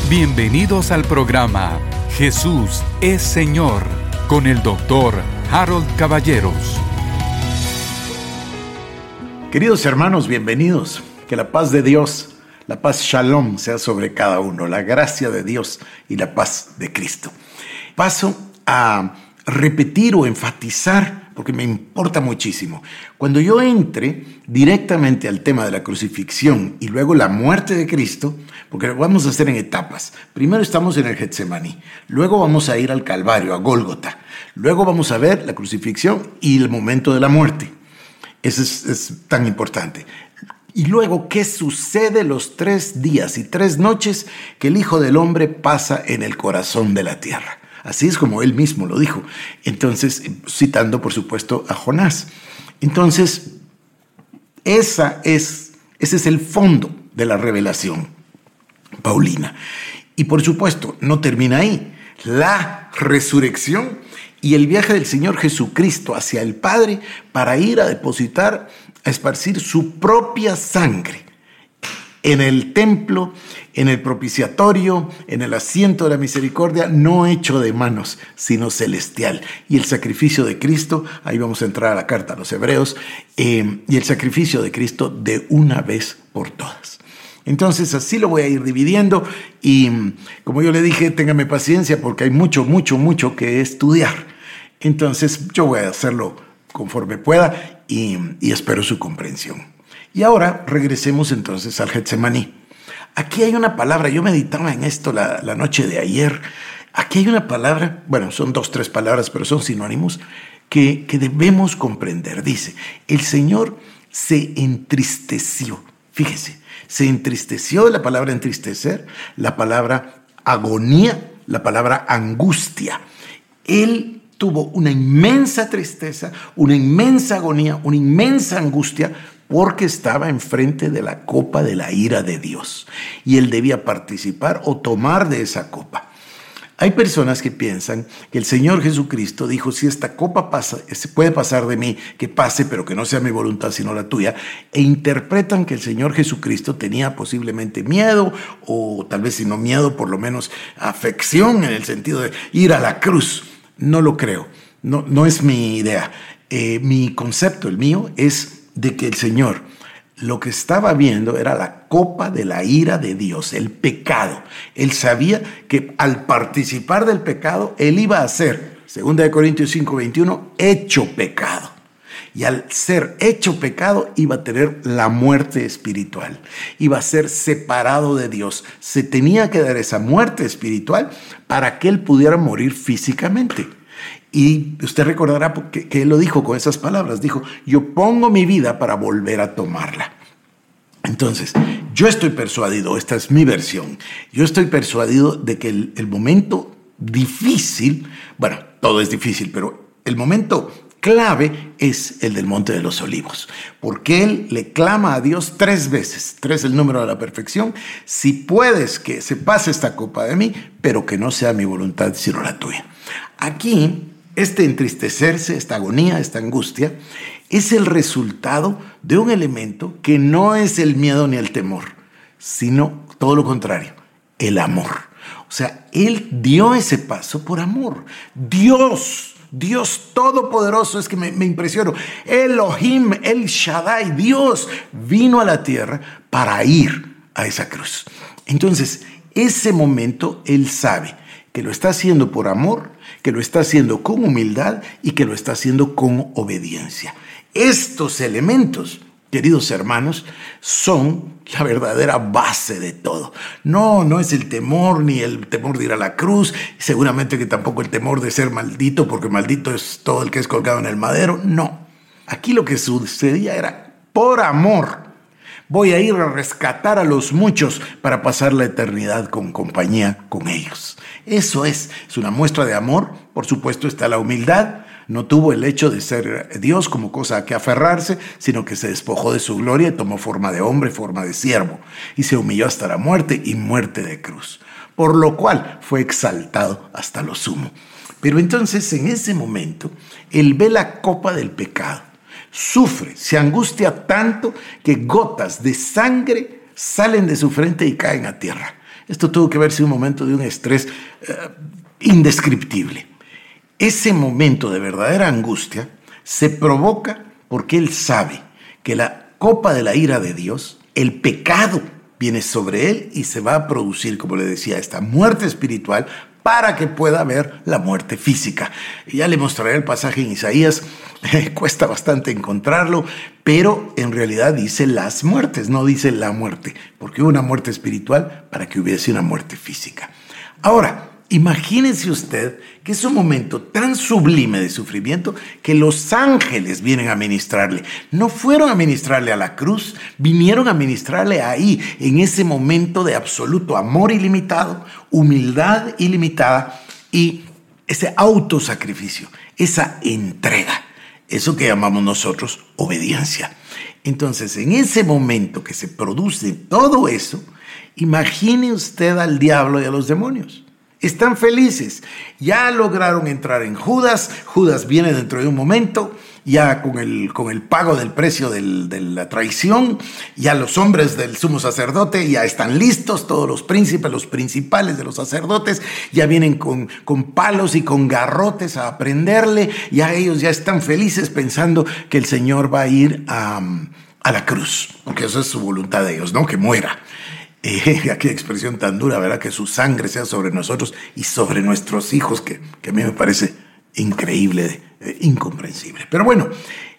Bienvenidos al programa Jesús es Señor con el doctor Harold Caballeros. Queridos hermanos, bienvenidos. Que la paz de Dios, la paz Shalom sea sobre cada uno, la gracia de Dios y la paz de Cristo. Paso a repetir o enfatizar, porque me importa muchísimo. Cuando yo entre directamente al tema de la crucifixión y luego la muerte de Cristo, porque lo vamos a hacer en etapas. Primero estamos en el Getsemaní, luego vamos a ir al Calvario, a Gólgota. Luego vamos a ver la crucifixión y el momento de la muerte. Eso es tan importante. Y luego, ¿qué sucede los 3 días y 3 noches que el Hijo del Hombre pasa en el corazón de la tierra? Así es como él mismo lo dijo. Entonces, citando, por supuesto, a Jonás. Entonces, ese es el fondo de la revelación paulina. Y por supuesto, no termina ahí. La resurrección y el viaje del Señor Jesucristo hacia el Padre para ir a depositar, a esparcir su propia sangre en el templo, en el propiciatorio, en el asiento de la misericordia, no hecho de manos, sino celestial. Y el sacrificio de Cristo, ahí vamos a entrar a la carta a los Hebreos, y el sacrificio de Cristo de una vez por todas. Entonces así lo voy a ir dividiendo y como yo le dije, téngame paciencia porque hay mucho que estudiar. Entonces yo voy a hacerlo conforme pueda y espero su comprensión. Y ahora regresemos entonces al Getsemaní. Aquí hay una palabra, yo meditaba en esto la noche de ayer. Aquí hay una palabra, bueno, son 2, 3 palabras, pero son sinónimos, que debemos comprender. Dice, el Señor se entristeció. Fíjese, se entristeció, la palabra entristecer, la palabra agonía, la palabra angustia. Él tuvo una inmensa tristeza, una inmensa agonía, una inmensa angustia, porque estaba enfrente de la copa de la ira de Dios y él debía participar o tomar de esa copa. Hay personas que piensan que el Señor Jesucristo dijo, si esta copa pasa, se puede pasar de mí, que pase, pero que no sea mi voluntad sino la tuya, e interpretan que el Señor Jesucristo tenía posiblemente miedo, o tal vez si no miedo, por lo menos afección en el sentido de ir a la cruz. No lo creo, no es mi idea. Mi concepto, el mío, es de que el Señor lo que estaba viendo era la copa de la ira de Dios, el pecado. Él sabía que al participar del pecado, él iba a ser, 2 Corintios 5:21, hecho pecado. Y al ser hecho pecado, iba a tener la muerte espiritual. Iba a ser separado de Dios. Se tenía que dar esa muerte espiritual para que él pudiera morir físicamente. Y usted recordará que él lo dijo con esas palabras. Dijo, yo pongo mi vida para volver a tomarla. Entonces, yo estoy persuadido, esta es mi versión, yo estoy persuadido de que el momento difícil, bueno, todo es difícil, pero el momento clave es el del Monte de los Olivos, porque él le clama a Dios 3 veces, 3 es el número de la perfección, si puedes que se pase esta copa de mí, pero que no sea mi voluntad sino la tuya. Aquí, este entristecerse, esta agonía, esta angustia, es el resultado de un elemento que no es el miedo ni el temor, sino todo lo contrario, el amor. O sea, él dio ese paso por amor. Dios todopoderoso, es que me impresiono. Elohim, El Shaddai, Dios vino a la tierra para ir a esa cruz. Entonces, ese momento él sabe que lo está haciendo por amor, que lo está haciendo con humildad y que lo está haciendo con obediencia. Estos elementos, queridos hermanos, son la verdadera base de todo. No es el temor, ni el temor de ir a la cruz, seguramente que tampoco el temor de ser maldito, porque maldito es todo el que es colgado en el madero. No, aquí lo que sucedía era por amor. Voy a ir a rescatar a los muchos para pasar la eternidad con compañía con ellos. Eso es una muestra de amor. Por supuesto está la humildad. No tuvo el hecho de ser Dios como cosa a que aferrarse, sino que se despojó de su gloria y tomó forma de hombre, forma de siervo, y se humilló hasta la muerte y muerte de cruz, por lo cual fue exaltado hasta lo sumo. Pero entonces en ese momento, él ve la copa del pecado, sufre, se angustia tanto que gotas de sangre salen de su frente y caen a tierra. Esto tuvo que haber sido un momento de un estrés indescriptible. Ese momento de verdadera angustia se provoca porque él sabe que la copa de la ira de Dios, el pecado, viene sobre él y se va a producir, como le decía, esta muerte espiritual para que pueda haber la muerte física. Ya le mostraré el pasaje en Isaías, cuesta bastante encontrarlo, pero en realidad dice las muertes, no dice la muerte, porque hubo una muerte espiritual para que hubiese una muerte física. Ahora, imagínese usted que es un momento tan sublime de sufrimiento que los ángeles vienen a ministrarle. No fueron a ministrarle a la cruz, vinieron a ministrarle ahí, en ese momento de absoluto amor ilimitado, humildad ilimitada y ese autosacrificio, esa entrega, eso que llamamos nosotros obediencia. Entonces, en ese momento que se produce todo eso, imagine usted al diablo y a los demonios. Están felices, ya lograron entrar en Judas. Judas viene dentro de un momento, ya con el pago del precio de la traición. Ya los hombres del sumo sacerdote ya están listos, todos los príncipes, los principales de los sacerdotes, ya vienen con palos y con garrotes a prenderle. Ya ellos ya están felices pensando que el Señor va a ir a la cruz, porque eso es su voluntad de ellos, ¿no? Que muera. Aquella expresión tan dura, ¿verdad? Que su sangre sea sobre nosotros y sobre nuestros hijos, que a mí me parece increíble, incomprensible. Pero bueno,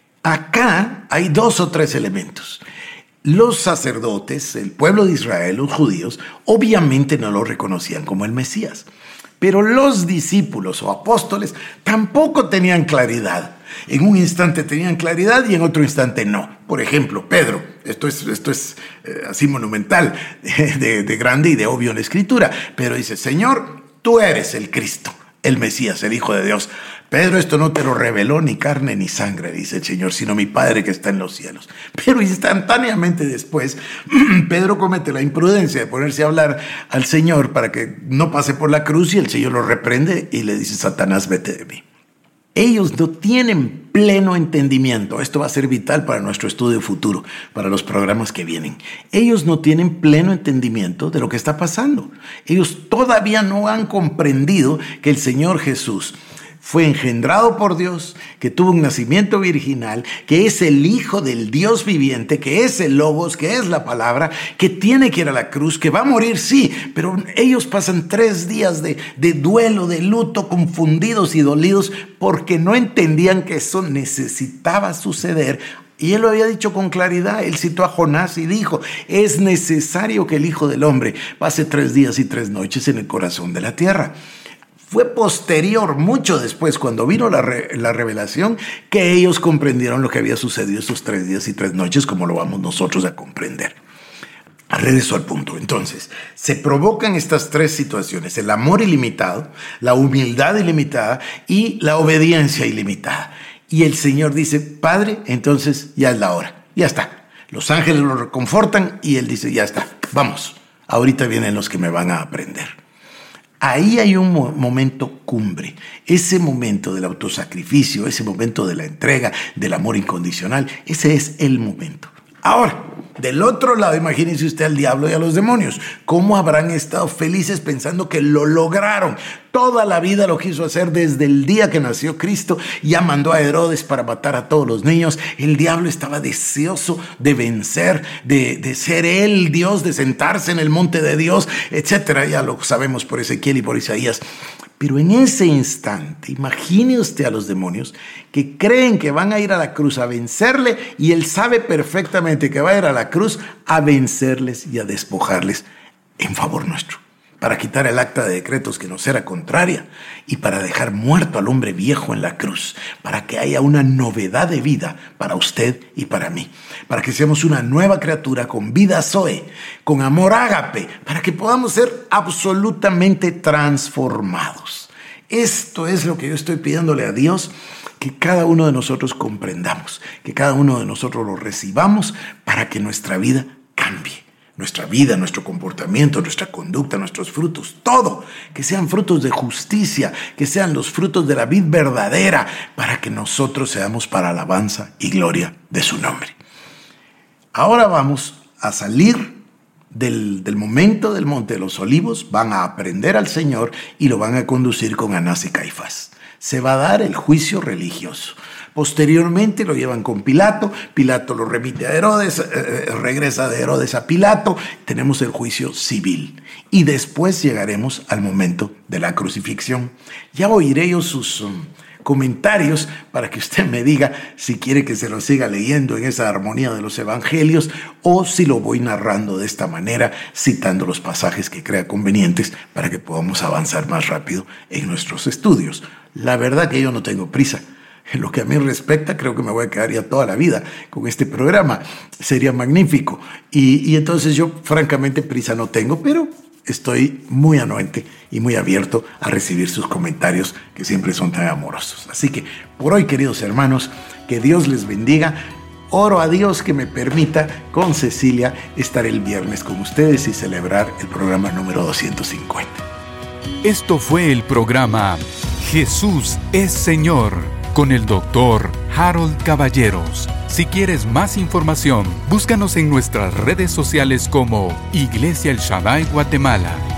acá hay 2 o 3 elementos. Los sacerdotes, el pueblo de Israel, los judíos, obviamente no lo reconocían como el Mesías. Pero los discípulos o apóstoles tampoco tenían claridad. En un instante tenían claridad y en otro instante no. Por ejemplo, Pedro, esto es así monumental, de grande y de obvio en la Escritura. Pero dice, Señor, tú eres el Cristo, el Mesías, el Hijo de Dios. Pedro, esto no te lo reveló ni carne ni sangre, dice el Señor, sino mi Padre que está en los cielos. Pero instantáneamente después, Pedro comete la imprudencia de ponerse a hablar al Señor para que no pase por la cruz, y el Señor lo reprende y le dice, Satanás, vete de mí. Ellos no tienen pleno entendimiento. Esto va a ser vital para nuestro estudio futuro, para los programas que vienen. Ellos no tienen pleno entendimiento de lo que está pasando. Ellos todavía no han comprendido que el Señor Jesús fue engendrado por Dios, que tuvo un nacimiento virginal, que es el Hijo del Dios viviente, que es el Logos, que es la palabra, que tiene que ir a la cruz, que va a morir, sí, pero ellos pasan 3 días de duelo, de luto, confundidos y dolidos, porque no entendían que eso necesitaba suceder. Y él lo había dicho con claridad. Él citó a Jonás y dijo, es necesario que el Hijo del Hombre pase 3 días y 3 noches en el corazón de la tierra. Fue posterior, mucho después, cuando vino la revelación, que ellos comprendieron lo que había sucedido esos 3 días y 3 noches, como lo vamos nosotros a comprender. Regreso al punto. Entonces, se provocan estas 3 situaciones: el amor ilimitado, la humildad ilimitada y la obediencia ilimitada. Y el Señor dice, Padre, entonces ya es la hora, ya está. Los ángeles lo reconfortan y Él dice, ya está, vamos, ahorita vienen los que me van a aprender. Ahí hay un momento cumbre, ese momento del autosacrificio, ese momento de la entrega, del amor incondicional, ese es el momento. Ahora, del otro lado, imagínense usted al diablo y a los demonios. ¿Cómo habrán estado felices pensando que lo lograron? Toda la vida lo quiso hacer desde el día que nació Cristo. Ya mandó a Herodes para matar a todos los niños. El diablo estaba deseoso de vencer, de ser él Dios, de sentarse en el monte de Dios, etc. Ya lo sabemos por Ezequiel y por Isaías. Pero en ese instante, imagine usted a los demonios que creen que van a ir a la cruz a vencerle, y él sabe perfectamente que va a ir a la cruz a vencerles y a despojarles en favor nuestro, para quitar el acta de decretos que nos era contraria y para dejar muerto al hombre viejo en la cruz, para que haya una novedad de vida para usted y para mí, para que seamos una nueva criatura con vida zoe, con amor ágape, para que podamos ser absolutamente transformados. Esto es lo que yo estoy pidiéndole a Dios, que cada uno de nosotros comprendamos, que cada uno de nosotros lo recibamos para que nuestra vida cambie. Nuestra vida, nuestro comportamiento, nuestra conducta, nuestros frutos, todo, que sean frutos de justicia, que sean los frutos de la vid verdadera, para que nosotros seamos para alabanza y gloria de su nombre. Ahora vamos a salir del momento del Monte de los Olivos, van a aprender al Señor y lo van a conducir con Anás y Caifás. Se va a dar el juicio religioso. Posteriormente lo llevan con Pilato, Pilato lo remite a Herodes, regresa de Herodes a Pilato, tenemos el juicio civil. Y después llegaremos al momento de la crucifixión. Ya oiré yo sus comentarios para que usted me diga si quiere que se lo siga leyendo en esa armonía de los evangelios o si lo voy narrando de esta manera, citando los pasajes que crea convenientes para que podamos avanzar más rápido en nuestros estudios. La verdad que yo no tengo prisa. En lo que a mí respecta, creo que me voy a quedar ya toda la vida con este programa. Sería magnífico. Y entonces yo, francamente, prisa no tengo, pero estoy muy anuente y muy abierto a recibir sus comentarios, que siempre son tan amorosos. Así que, por hoy, queridos hermanos, que Dios les bendiga. Oro a Dios que me permita, con Cecilia, estar el viernes con ustedes y celebrar el programa número 250. Esto fue el programa Jesús es Señor, con el Dr. Harold Caballeros. Si quieres más información, búscanos en nuestras redes sociales como Iglesia El Shaddai Guatemala.